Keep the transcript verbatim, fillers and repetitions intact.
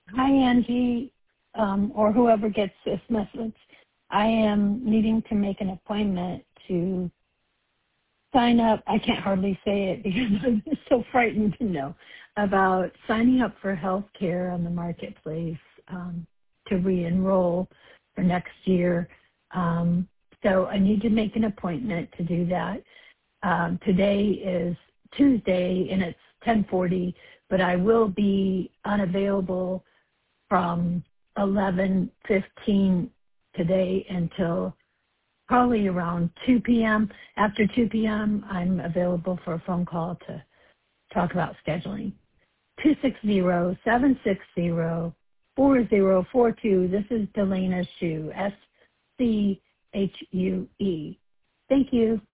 Hi, Angie, um, or whoever gets this message. I am needing to make an appointment to sign up. I can't hardly say it because I'm so frightened to know about signing up for health care on the marketplace um, to re-enroll for next year. Um, so I need to make an appointment to do that. Um, today is Tuesday and it's ten forty, but I will be unavailable from eleven fifteen today until probably around two p.m. After two p.m., I'm available for a phone call to talk about scheduling. two six zero, seven six zero, four zero four two. This is Delana Schue, S C H U E. Thank you.